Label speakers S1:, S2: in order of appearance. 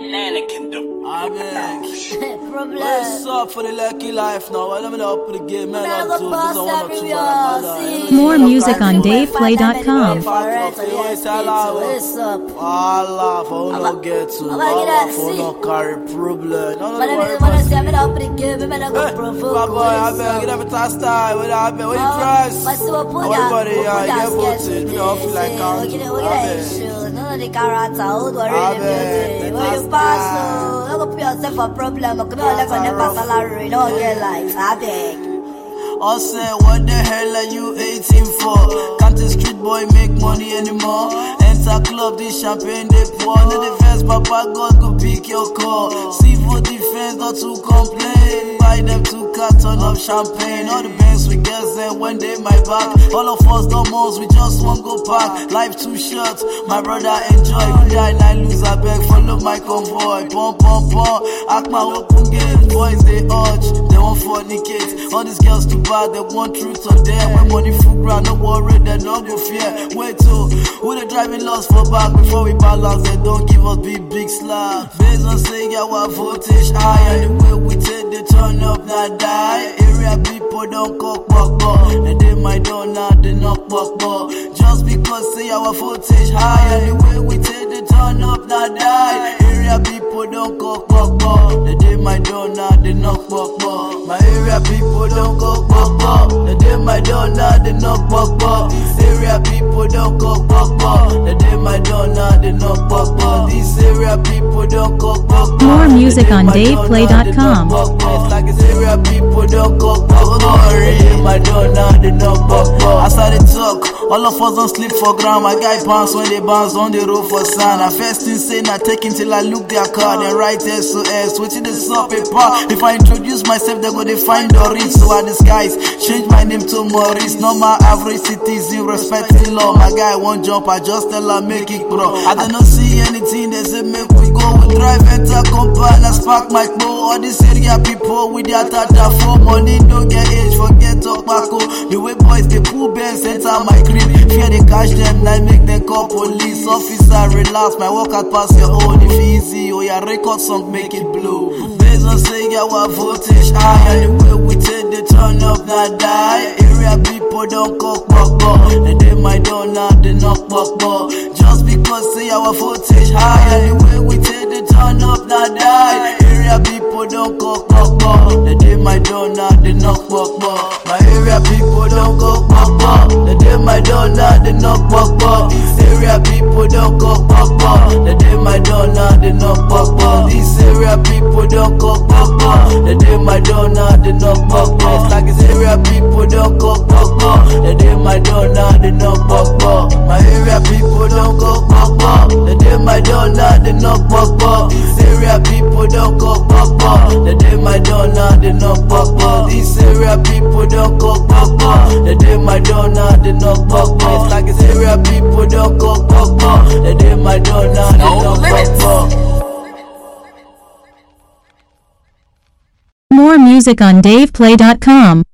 S1: Banana Kingdom.
S2: What's up for the lucky life now? Let me know for the game, man. I'll do
S3: More music on DavePlay.com.
S2: What's up? Allah, for no get to. Allah, for no carry problem. No, no, no. Boy, I beg, you never touch style. What you price? Everybody, yeah, get voted. We don't feel like counting.
S4: The character, who do I really when you pass, no, don't put yourself a problem. Come on, let's never salary, don't get like, I beg.
S2: I say, what the hell are you 18 for? Can't a street boy make money anymore? Enter club, this champagne they pour. No defense, Papa God go pick your call. Civil defense, not to complain. Buy them 2 cartons of champagne. All the banks we get them when they my back. All of us don't most, we just won't go back. Life too short, my brother enjoy. We die, I lose, I beg, follow my convoy. Pom pom pom, act my open gate. Boys they urge, they won't fornicate. All these girls too bad, they want truth on them. When money full ground, no worry, they no go fear. Wait till, who they driving lost for back before we balance, they don't give us big slap. Based on saying our voltage high, and the way we take the turn up, not die. Area people don't cock buck, and they might don't know they knock buck. Just because say our voltage high, and the way we take the turn up, not die. Area people don't cock buck, and they might don't know they knock buck. My area people don't go buck, and they might don't know they knock buck. This area people don't go buck, and they might don't know they knock buck. This area people don't go buck.
S3: More music on DavePlay.com.
S2: It's like this area people don't go buck. My don't know they knock buck. As I talk, all of us don't sleep for ground. My guy bounce when they bounce on the road for sand. I first thing say not taking till I look their card and write SOS. Waiting the sub paper. If I introduce myself, they go they find the reach. So I disguise, change my name to Maurice. Normal average citizen, respecting law. My guy won't jump, I just tell her make it bro. I don't know see anything, they say make we go. We drive enter compound, I spark my bow. All this area people with their tata for money, don't get age, forget tobacco. The way boys they pull bands enter my crib. Fear they catch them, I make them call police. Officer relax, my work at pass your own. If easy, or your record song make it blow. Based on saying our voltage high, and the way we take the turn up, not die. Area people don't cock buck, and they might don't know they knock buck. Just because say our voltage high, and the way we take the turn up, not die. Area people don't cock buck, and they might don't know they knock buck. My area people don't go buck, and they might don't know they knock buck. This area people don't go buck, and they might don't know they knock buck. This area people don't go buck, and they might don't know they knock buck. It's like this area people don't go buck, and they might don't know they knock buck. My area people don't go buck, and they might don't know they knock buck. This area people don't go buck, and they might don't know they knock buck. This area people don't go buck, and they might don't know they knock buck. It's like this area people don't go buck, and they might don't know they knock buck.
S3: More music on DavePlay.com.